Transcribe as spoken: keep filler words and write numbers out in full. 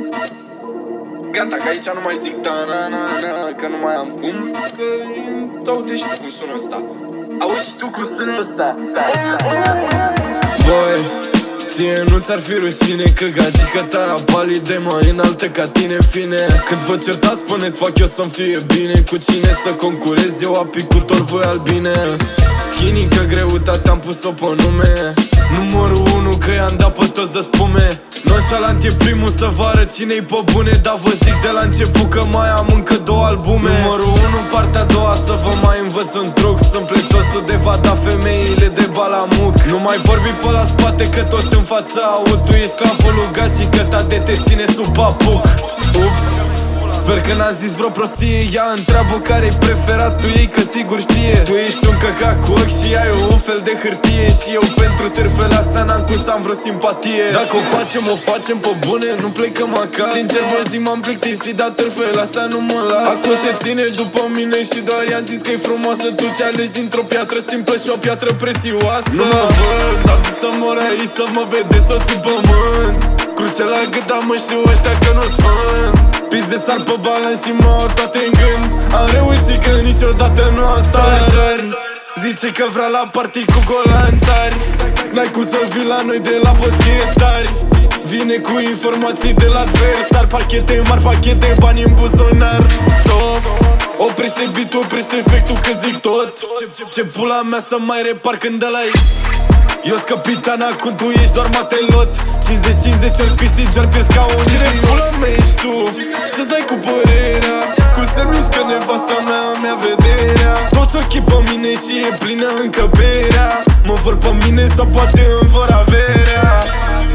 Gata, că aici nu mai zic ta-na-na-na, că nu mai am cum. Că uite și tu cum sună ăsta. Auzi și tu cum sună ăsta. Voi, ție nu ți-ar fi rușine că gagica ta palide mai înaltă ca tine, în fine. Când vă certați spune-t, fac eu să-mi fie bine. Cu cine să concurez eu, apicultor, voi albine. Skinny, că greutatea am pus-o pe nume. Numărul unu, că i-am dat pe toți de spume. Nonșalant e primul să vă arăt cine-i pe bune. Dar vă zic de la început că mai am încă două albume. Numărul unu, partea a doua, să vă mai învăț un truc. Sunt pletosul de va da femeile de balamuc. Nu mai vorbi pe la spate că tot în față aud. Tu ești sclavul lui Gaci, că tate te ține sub papuc. Ups, sper că n-a zis vreo prostie. Ea întreabă care-i preferat, tu ei că sigur știe. Tu ești un căcat cu ochi și ai un fel de hârtie. Și eu pentru târfele astea n-am cum să am vreo simpatie. Dacă o facem, o facem pe bune, nu plecăm acasă. Sincer vă zic, m-am plictisit, dar târfele astea nu mă lasă. Acum se ține după mine și doar i-a zis că-i frumoasă. Tu ce alegi dintr-o piatră simplă și o piatră prețioasă. Nu mă văd, am zis să mor aici, să mă vede soț în pământ. Cruce la gât, dar mă știu ăștia că nu-s fân. Pis de sar pe balăn și mă au toate în gând. Am reușit că niciodată nu am stat. Zice că vrea la party cu golantari. N-ai cum să vii la noi de la boschetari. Vine cu informații de la adversar. Parchete mari, pachete, bani în buzunar. Stop, oprește beat, oprește efectul că zic tot. Ce pula mea să mai repar când de la ei. Eu-s capitana când tu ești doar matelot. Cincizeci cincizeci ori câștigi, ori pierzi ca un cine pula mea ești tu? Să-ți dai cu părerea. Cum se mișcă nevasta mea, mea vederea. Toți ochii pe mine și e plină încăperea. Mă vor pe mine sau poate îmi vor averea.